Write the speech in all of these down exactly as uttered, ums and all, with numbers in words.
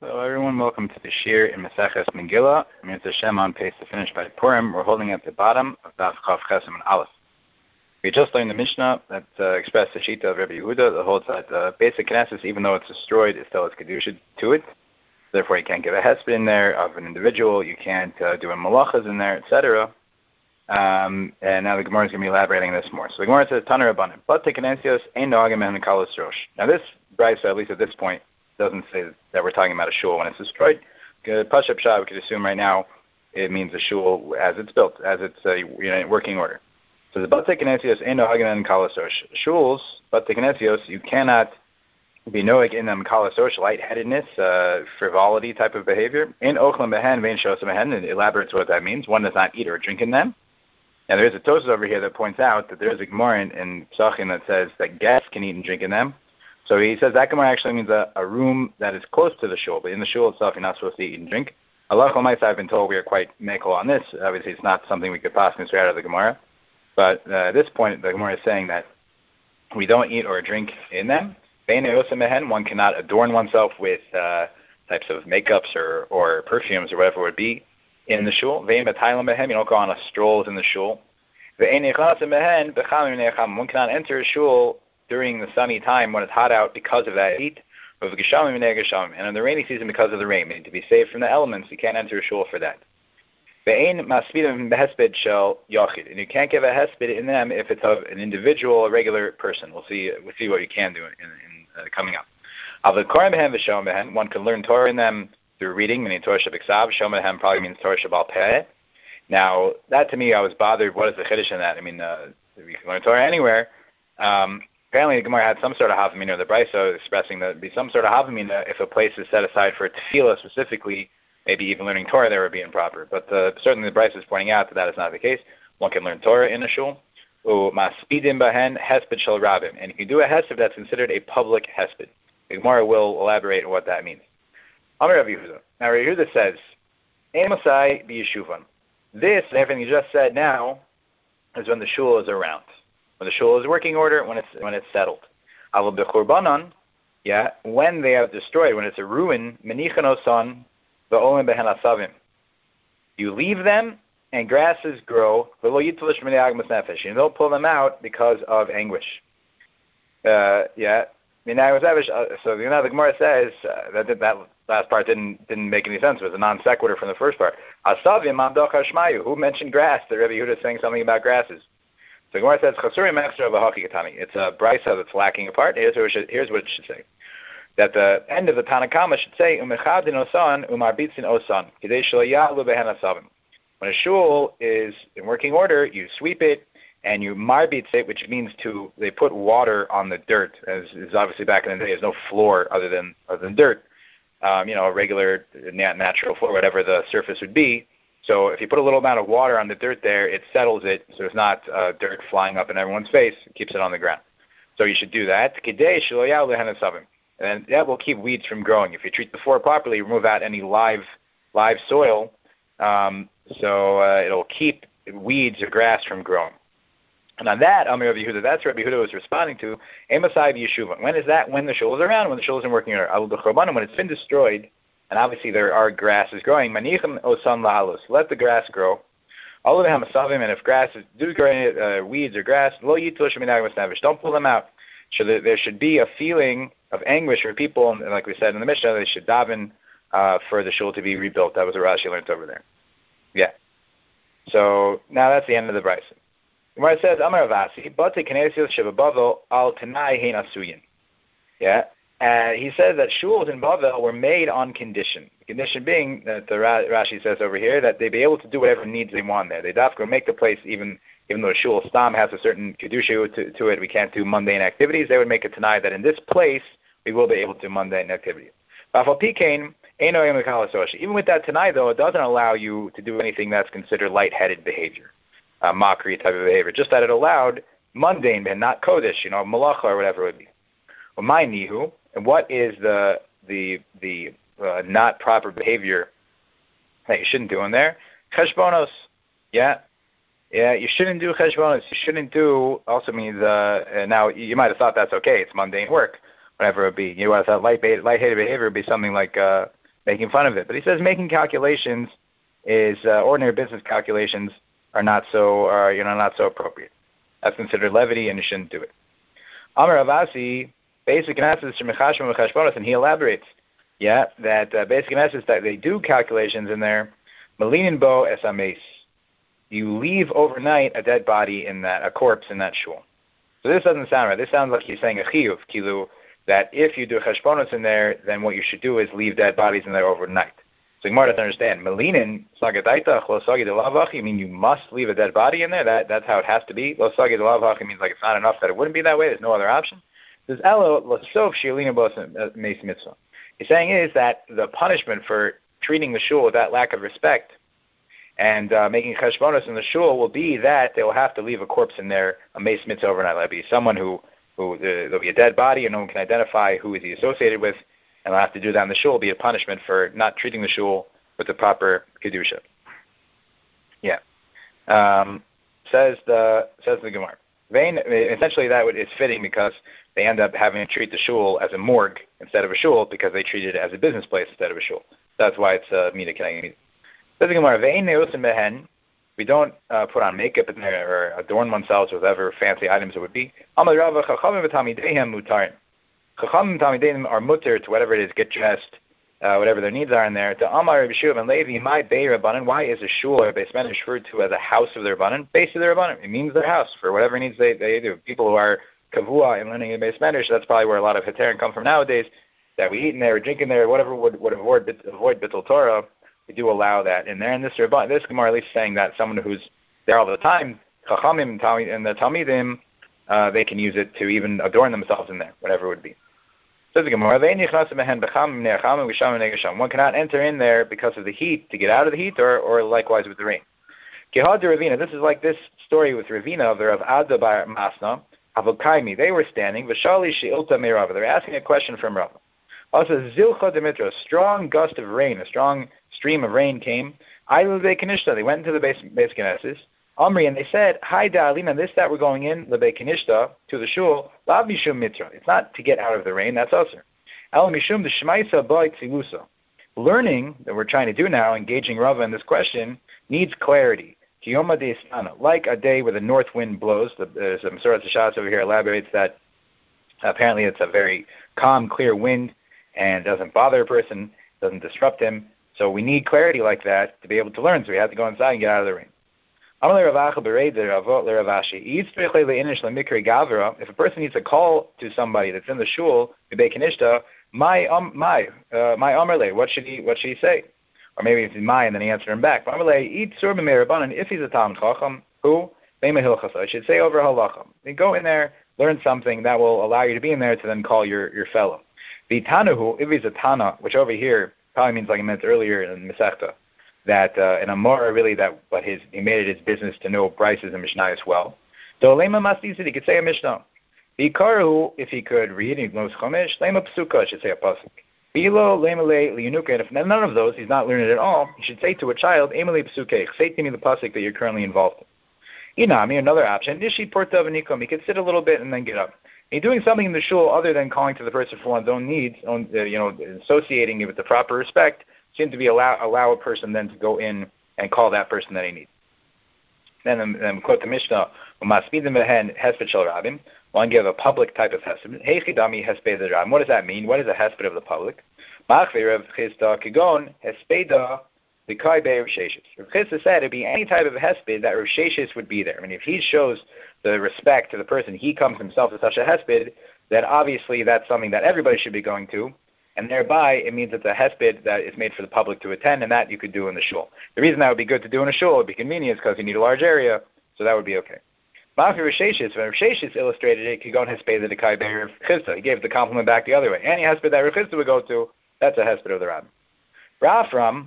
Hello everyone, welcome to the Shir in Maseches Megillah. Mirza Hashem on pace to finish by Purim. We're holding at the bottom of Daf Chav Chesem and Aleph. We just learned the Mishnah that uh, expressed the Shita of Rabbi Yehuda that holds that the basic Knesset, even though it's destroyed, it still has Kedusha to it. Therefore you can't give a hesped in there of an individual, you can't uh, do a malachas in there, et cetera. Um, and now the Gemara is going to be elaborating this more. So the Gemara says, Taner Rabbanim, but the Knesios ein noagim and kalos rosh. Now this brisa, at least at this point, doesn't say that we're talking about a shul when it's destroyed. Pashup Shah, we could assume right now it means a shul as it's built, as it's uh, you know, in working order. So the Batei Knesios ein noagim and kalos rosh. Shuls, Batei Knesios, you cannot be noag in them kalos rosh, lightheadedness, uh, frivolity type of behavior. In ochlam behen, vein shosam behen, it elaborates what that means. One does not eat or drink in them. Now there is a Tosas over here that points out that there is a Gemara in, in Psachim that says that guests can eat and drink in them. So he says that Gemara actually means a, a room that is close to the shul, but in the shul itself you're not supposed to eat and drink. Allah Chamaisa, I've been told we are quite mekel on this. Obviously it's not something we could possibly straight out of the Gemara. But uh, at this point the Gemara is saying that we don't eat or drink in them. One cannot adorn oneself with uh, types of makeups or, or perfumes or whatever it would be in the shul. You don't go on a strolls in the shul. One cannot enter a shul during the sunny time when it's hot out because of that heat, and in the rainy season because of the rain. Meaning to be saved from the elements, you can't enter a shul for that. And you can't give a hesped in them if it's of an individual, a regular person. We'll see. We'll see what you can do in, in uh, coming up. One can learn Torah in them through reading, meaning Torah Shabbat Shom probably means Torah Shabbat Peh. Now, that to me, I was bothered. What is the chiddush in that? I mean, uh, we can learn Torah anywhere. Um, apparently, the Gemara had some sort of havamina, the Brisa expressing that there would be some sort of havamina if a place is set aside for tefillah specifically, maybe even learning Torah there would be improper. But uh, certainly the Brisa is pointing out that that is not the case. One can learn Torah in a shul. Maspidim bahen hesped shel rabim. And if you do a hesped, that's considered a public hesped. The Gemara will elaborate on what that means. Amar Rav Yehuda. Now Rav Yehuda says, Ein Masai b'yeshuvan. This, everything you just said now, is when the shul is around. When the shul is working order, when it's when it's settled. Aval b'churbanan, yeah, when they have destroyed, when it's a ruin, menichan osan v'olim behen asavim. You leave them, and grasses grow. V'lo yitolish b'nei agmas nefesh. You don't pull them out because of anguish. Uh, yeah. So you know, the Gemara says uh, that that last part didn't didn't make any sense. It was a non sequitur from the first part. Asavim amdoch hashmayu. Who mentioned grass? The Rabbi Yehuda is saying something about grasses. So the Gemara says chasurim extra v'haki katani. It's a brisa that's lacking a part. Here's what, it should, here's what it should say. That the end of the Tanakama should say umechadin osan umarbitzin osan kidei shelo ya'alu behen asavim. When a shul is in working order, you sweep it and you marbitz it, which means to they put water on the dirt. As is obviously back in the day, there's no floor other than other than dirt. Um, you know, a regular natural floor, whatever the surface would be. So if you put a little amount of water on the dirt there, it settles it, so it's not uh, dirt flying up in everyone's face. It keeps it on the ground. So you should do that. And that will keep weeds from growing. If you treat the floor properly, remove out any live live soil, um, so uh, it'll keep weeds or grass from growing. And on that, Amir Rabbi Yehuda, that's Rabbi Yehuda was responding to, Emasai Yeshuva. When is that? When the shul is around, when the shul is in working order. When it's been destroyed, and obviously there are grasses growing, Manichem Osan Lahalus. Let the grass grow. All of them Masavim, and if grass is, do grow uh, weeds or grass, Lo Yitush Minag Masnavish. Don't pull them out. So that there should be a feeling of anguish for people, and like we said in the Mishnah, they should daven uh, for the shul to be rebuilt. That was what Rashi learned over there. Yeah. So now that's the end of the Brisa. Where it says, Amar Avasi, Bate Knesios Shevabavel al Tanai Hein Asuyin. Yeah. And he says that shuls in Bavel were made on condition. The condition being that the Rashi says over here that they be able to do whatever needs they want there. They have to make the place, even even though the shul stam has a certain kedusha to, to it, we can't do mundane activities. They would make it tonight that in this place we will be able to do mundane activities. Even with that tonight, though, it doesn't allow you to do anything that's considered lightheaded behavior. Uh, mockery type of behavior, just that it allowed mundane and not kodesh, you know, malacha or whatever it would be. Well, my nihu, and what is the the the uh, not proper behavior that you shouldn't do in there? Cheshbonos, yeah, yeah, you shouldn't do cheshbonos. You shouldn't do. Also means uh, now you might have thought that's okay. It's mundane work, whatever it be. You would have thought light lightheaded behavior would be something like uh, making fun of it. But he says making calculations is uh, ordinary business calculations are not so uh, you know not so appropriate. That's considered levity, and you shouldn't do it. Amar Avasi, basic analysis from Mechashbon Mechashbonos, and he elaborates, yeah, that uh, basic analysis that they do calculations in there. Malinin bo es ames. You leave overnight a dead body in that, a corpse in that shul. So this doesn't sound right. This sounds like he's saying a chiyuv, kilu, that if you do cheshbonos in there, then what you should do is leave dead bodies in there overnight. So Gemara doesn't understand. Malinin, sagadaita, lo sagi de lavachi, mean you must leave a dead body in there? That, that's how it has to be. Lo sagi de lavachi means like it's not enough that it wouldn't be that way. There's no other option. There's elo, lo sof shielina bos meis mitzvah. He's saying is that the punishment for treating the shul with that lack of respect and uh, making cheshbonos in the shul will be that they will have to leave a corpse in there, a meis mitzvah overnight. That'll be someone who, who uh, there'll be a dead body and no one can identify who is he associated with, and they'll have to do that in the shul. It'll be a punishment for not treating the shul with the proper kedusha. Yeah. Um, says the says the Gemara. Vain, essentially that is fitting because they end up having to treat the shul as a morgue instead of a shul because they treat it as a business place instead of a shul. That's why it's a mina keneged. Says the Gemara. Vain neusim behen. We don't uh, put on makeup in there or adorn ourselves with whatever fancy items it would be. Amar Rava chachamim v'talmideihem mutarim. Chachamim v'talmideihem are mutter to whatever it is, get dressed, uh, whatever their needs are in there. To Amar Rabbi Shua ben Levi, my bei rabbanan. Why is a shul or a beis medrash referred to as a house of their rabbanan? Base of their rabbanan. It means their house for whatever needs they, they do. People who are kavua and learning in beis medrash, that's probably where a lot of heterim come from nowadays. That we eat in there, drink in there, whatever would, would avoid avoid bittul Torah. We do allow that in there. And this rabban, this Gemara at least saying that someone who's there all the time, chachamim and the talmidim, uh, they can use it to even adorn themselves in there, whatever it would be. Says the Gemara, one cannot enter in there because of the heat to get out of the heat, or, or likewise with the rain. This is like this story with Ravina of the Rav Adda bar Masna, Avokaimi. They were standing, Vashali she'ilta me'Rava. They're asking a question from Rava. Also, Zilcha Demitro, a strong gust of rain, a strong stream of rain came. Ailu Lebe Kanishta, they went into the base Knesset. Amri, and they said, Hi Da'alina, this that we're going in, Lebe Kanishta, to the shul, Lav Mishum Mitra. It's not to get out of the rain, that's usher. El Mishum D'Shmaisa Ba'it Tzilusa. Learning that we're trying to do now, engaging Rava in this question, needs clarity. Kiyoma De'Istana, like a day where the north wind blows. There's a Masorat Hashatz over here elaborates that apparently it's a very calm, clear wind, and doesn't bother a person, doesn't disrupt him. So we need clarity like that to be able to learn. So we have to go inside and get out of the rain. If a person needs a call to somebody that's in the shul, my um, my uh, my amarle, what should he what should he say? Or maybe if he's my, and then he answered him back. If he's a talmid chacham, who I should say over halacham. Then go in there, learn something that will allow you to be in there to then call your your fellow. The Tanahu, if he's a Tana, which over here probably means like I meant earlier in Masechta, that uh, in Amora really that what his he made it his business to know Bryces and Mishnah as well. So Lema Masdizid, he could say a Mishnah. The Karahu, if he could read, he knows Chomesh, Lema Psuka, should say a pasuk. Bilo Lema Le Liunuka, and if none of those, he's not learning it at all, he should say to a child, Emily Psuke, say to me the pasuk that you're currently involved in. Inami, another option, Nishi Porta Vanikum, he could sit a little bit and then get up. He's doing something in the shul other than calling to the person for one's own needs, own, uh, you know, associating it with the proper respect, seems to be allow allow a person then to go in and call that person that he needs. Then, um, quote the Mishnah, one give a public type of hesped. Heichidami hesped rabim. What does that mean? What is a hesped of the public? Rav Chisda said it'd be any type of hesped that Rav Sheshes would be there. I mean, if he shows the respect to the person, he comes himself to such a hesped, then obviously that's something that everybody should be going to, and thereby it means it's a hesped that is made for the public to attend, and that you could do in the shul. The reason that would be good to do in a shul would be convenient because you need a large area, so that would be okay. Mafi Rav Sheshes, when Rav Sheshes illustrated it, could go on hesped the Kai Be'er Rav Chisda. He gave the compliment back the other way. Any hesped that Rav Chisda would go to, that's a hesped of the Rabbim. Rafram,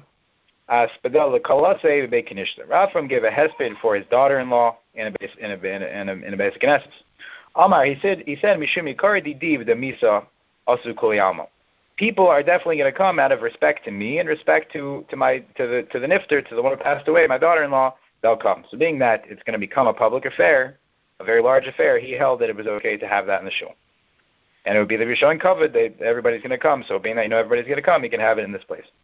Rafram gave a hesped for his daughter-in-law in a base in a in a in a, in a basic Knesset. Amar, he said he said Mishum Yikari Div the Misa Asu Kuliyamo. People are definitely going to come out of respect to me and respect to, to my to the to the nifter, to the one who passed away, my daughter-in-law. They'll come. So being that it's going to become a public affair, a very large affair, he held that it was okay to have that in the shul, and it would be that you're showing covered. They, everybody's going to come. So being that you know everybody's going to come, you can have it in this place.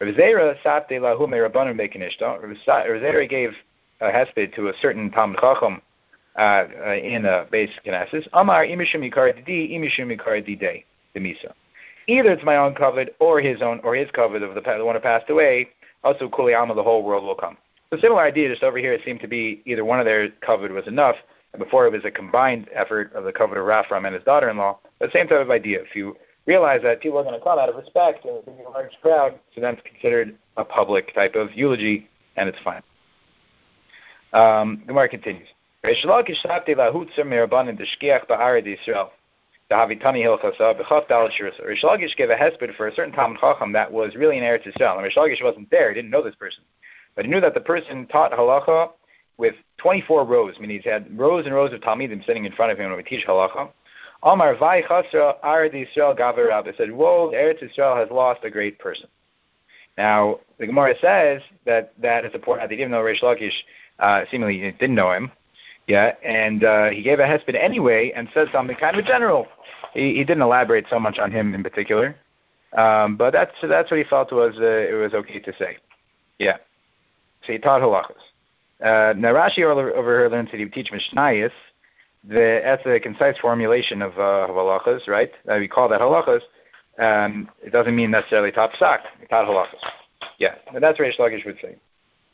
Rav Zera sapte lahu me'Rabbanan be'Kanishta. Rav Zera gave a hesped to a certain Talmid Chacham uh, uh, in a base Knesset. Amar imishum yikar di imishum yikar di day the misa. Either it's my own covet or his own or his covet of the, the one who passed away. Also, kuli alma, the whole world will come. So similar idea. Just over here, it seemed to be either one of their covet was enough. And before it was a combined effort of the covet of Raphram and his daughter-in-law. But same type of idea. If you realize that people are going to come out of respect and it's going to be a large crowd, so then it's considered a public type of eulogy, and it's fine. Um, Gemara continues. Reish Lakish sapte lahutzer me'Rabbanan d'shkiach ba'ared Yisrael. Dahavitani hilchasa b'chaf daled shirasa. Reish Lakish gave a hesped for a certain Talmid Chacham that was really in Eretz Yisrael. And Reish Lakish wasn't there; he didn't know this person, but he knew that the person taught halacha with twenty-four rows. I mean, he's had rows and rows of talmidim sitting in front of him when we teach halacha. Amar vai chasra Eretz Yisrael gaver rab. It said, "Whoa, Eretz Yisrael has lost a great person." Now, the Gemara says that that is important, even though Reish Lakish uh, seemingly didn't know him. Yeah, and uh, he gave a hesped anyway and said something kind of general. He, he didn't elaborate so much on him in particular, um, but that's that's what he felt was uh, it was okay to say. Yeah, so he taught halachas. Uh, now Rashi over, over here learns that he would teach Mishnayos. The, that's a concise formulation of, uh, of halachas, right? Uh, we call that halachas. Um, it doesn't mean necessarily taught psak. He taught halachas. Yeah, and that's what Reish Lakish would say.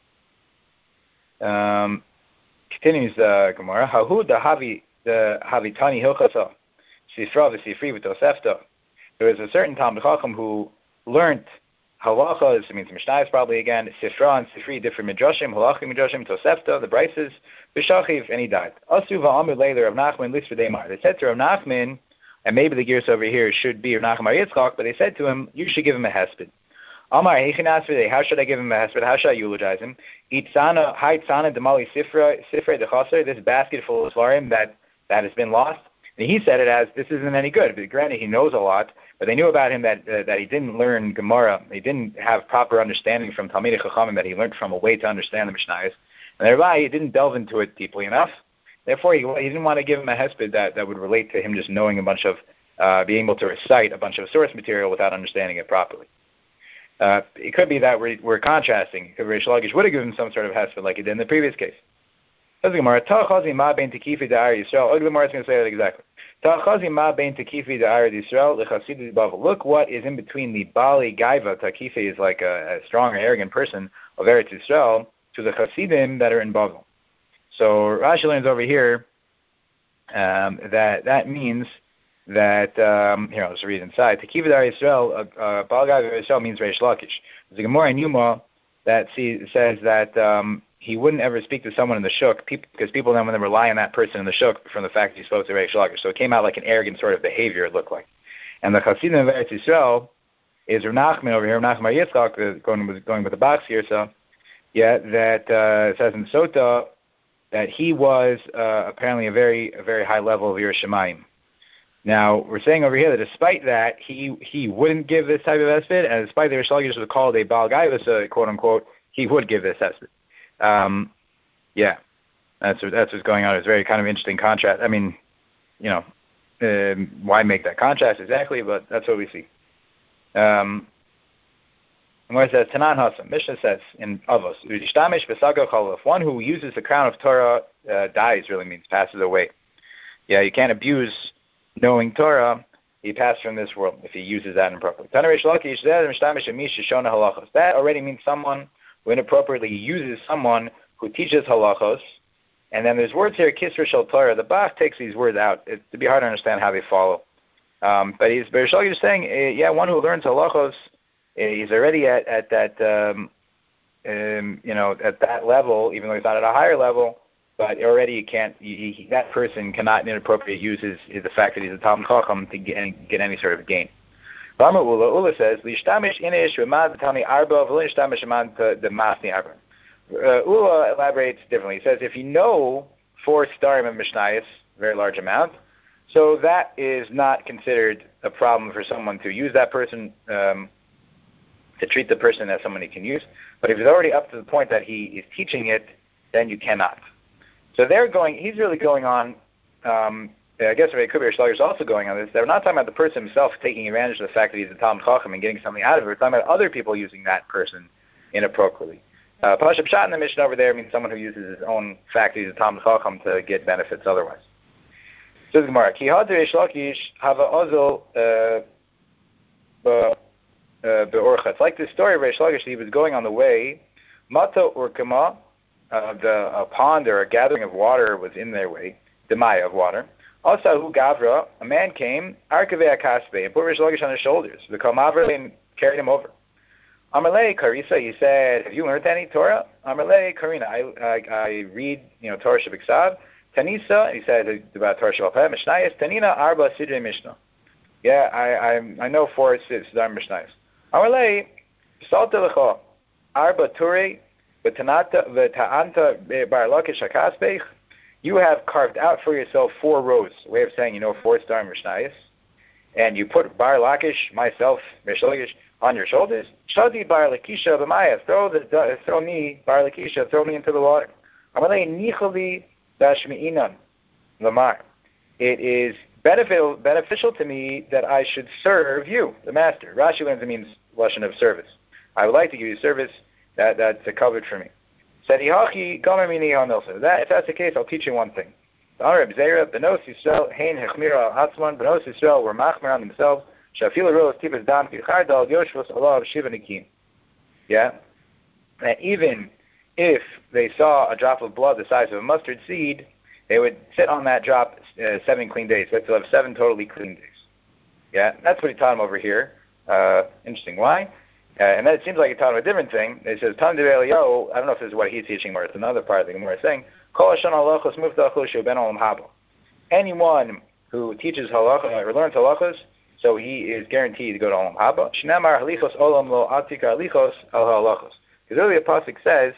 Um, Continues the Gemara. Hahu the havi the havitani hilchasa sifra v'sifri v'tosefta. There was a certain Talmid Chacham who learned halachas. It means Mishnayos probably again. Sifra and sifri different midrashim, halachim midrashim, tosefta the brises b'shachiv, and he died. Asu va'amud leiler Rav Nachman lis v'deimar. They said to Rav Nachman, and maybe the gears over here should be Rav Nachman Bar Yitzchak, but they said to him, you should give him a hesped. Amar, how should I give him a hesped? How should I eulogize him? Itzana, haitzana demali sifra, sifra dechaser, this basket full of svarim that, that has been lost. And he said it as, this isn't any good. But granted, he knows a lot, but they knew about him that uh, that he didn't learn Gemara. He didn't have proper understanding from Talmidei Chachamim that he learned from a way to understand the Mishnayos. And thereby, he didn't delve into it deeply enough. Therefore, he, he didn't want to give him a hesped that, that would relate to him just knowing a bunch of, uh, being able to recite a bunch of source material without understanding it properly. Uh, it could be that we're, we're contrasting. Reish Lakish would have given him some sort of hesped like he did in the previous case. Says the Gemara, Ta'chazi ma bein tekifi da'ar Yisrael. Oh, the Gemara is going to say that exactly. Ta'chazi ma bein tekifi da'ar Yisrael l'chasidus bavel. Look what is in between the Bali Gaiva. Takifi is like a, a strong or arrogant person of Eretz Yisrael to the Chasidim that are in Bavel. So Rashi learns over here um, that that means that, um, here, I'll just read inside. Tekiva da'ar Yisrael, uh, uh, Bali Gaiva Yisrael means Reish Lakish. There's a Gemara in Yuma that see, says that um, he wouldn't ever speak to someone in the shuk people, because people then would rely on that person in the shuk from the fact that he spoke to Reish Lakish. So it came out like an arrogant sort of behavior, it looked like. And the Chasidim of Eretz Yisrael is Rav Nachman over here, Rav Nachman Bar Yitzchak, going with, going with the box here, so, yeah, that uh, says in Sota that he was uh, apparently a very a very high level of Yiras Shamayim. Now, we're saying over here that despite that, he he wouldn't give this type of hesped, and despite the Reish Lakish was called a Baal Gaivus, uh, quote-unquote, he would give this hesped. Um, yeah, that's what, that's what's going on. It's a very kind of interesting contrast. I mean, you know, um, why make that contrast exactly, but that's what we see. Um, and where it says, Tanan Hasam, Mishnah says in Avos, if one who uses the crown of Torah uh, dies, really means passes away. Yeah, you can't abuse knowing Torah, he passed from this world if he uses that improperly. That already means someone who inappropriately uses someone who teaches halachos. And then there's words here, Kisra Shel Torah. The Bach takes these words out. It's to be hard to understand how they follow. Um, but he's Reish Lakish is saying, uh, yeah, one who learns halachos, uh, he's already at, at that, um, um, you know, at that level, even though he's not at a higher level. But already you can't, he, he, that person cannot inappropriately use his, his, the fact that he's a Talmid Chacham to get, get any sort of gain. Rama Ula, Ula says, Lishtamish inish remad tani arba v'lishtamish remad the masni arba. Ula elaborates differently. He says, if you know four starim of Mishnayos, very large amount, so that is not considered a problem for someone to use that person, um, to treat the person as someone he can use. But if he's already up to the point that he is teaching it, then you cannot. So they're going, he's really going on um, I guess Rabbi Kubir Shlager is also going on this, that we're not talking about the person himself taking advantage of the fact that he's a Talmud Chacham and getting something out of it. We're talking about other people using that person inappropriately. Uh, Pasha Pshat in the Mishnah over there means someone who uses his own fact that he's a Talmud Chacham to get benefits otherwise. So the Gemara, Ki had Reish Lakish have a ozil be'orcha. It's like this story of Reish Lakish. He was going on the way, Mata Urkama, uh, the a pond or a gathering of water was in their way, the Maya of water. Also, who Gavra, a man came, Arkavei Akaspe, and put Reish Lakish on his shoulders. The Kalmavra and carried him over. Amalei Karisa, he said, have you learned any Torah? Amalei Karina, I, I I read, you know, Torah Shabbat. Tanisa, he said about Torah Shabbat. Mishnayos, Tanina Arba Sidrei Mishnah. Yeah, I I I know four Sidrei Mishnayos. Amalei Salta Lecha Arba Turei V'Tanata V'Ta'anta Bar Lakish Hakasbeich. You have carved out for yourself four rows. A way of saying you know four star Mishnayos, and you put Bar Lakish, myself, Reish Lakish, on your shoulders. Shadi Bar Lakisha b'Maya. Throw the throw me Bar Lakisha. Throw me into the water. Amalei Nichali Dashmi'inan Lamar. It is beneficial beneficial to me that I should serve you, the master. Rashi learns it means lashon of service. I would like to give you service that that's covered for me. Said Hihachi Gomer Mini Hanilsa. That if that's the case, I'll teach you one thing. The Arab Zera Benos Yisrael Hein Hechmira Atzman Benos Yisrael were machmir on themselves. Shafila Rose Tivas Dam Kichardal Yoshvos Allah Shiva Nikim. Yeah, and even if they saw a drop of blood the size of a mustard seed, they would sit on that drop uh, seven clean days. But they'll have seven totally clean days. Yeah, that's what he taught him over here. Uh, interesting. Why? Uh, and then it seems like he taught him a different thing. It says, Tan Eliyahu, I don't know if this is what he's teaching, or it's another part of the Gemara saying, Kol Hashan halachos muftachu shu ben olam haba. Anyone who teaches halacha or learns halachos, so he is guaranteed to go to olam haba. Shnamar halichos olam lo atika halichos al halachos. Because earlier Pasuk says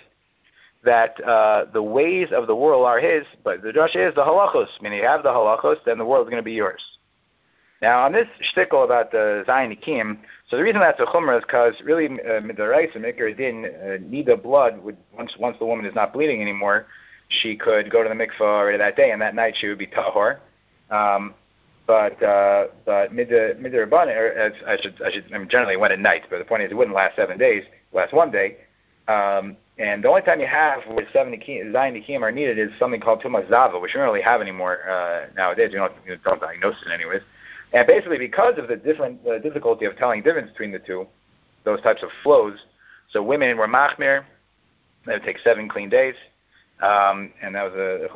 that uh, the ways of the world are his, but the drasha is the halachos. Meaning you have the halachos, then the world is going to be yours. Now, on this shtickle about the Zayin Nikim, so the reason that's a chumrah is because really, Midaraisa, Mikra Din, Nida blood, would, once once the woman is not bleeding anymore, she could go to the mikvah already that day, and that night she would be tahor. Um, but uh, but Midaraban, as I should, I should, I mean, generally it went at night, but the point is it wouldn't last seven days, it last one day. Um, and the only time you have where seven Zayin Nikim are needed is something called Tumas Zava, which we don't really have anymore uh, nowadays. We don't, we don't diagnose it anyways. And basically, because of the different uh, difficulty of telling the difference between the two, those types of flows, so women were machmir, that would take seven clean days, um, and that was a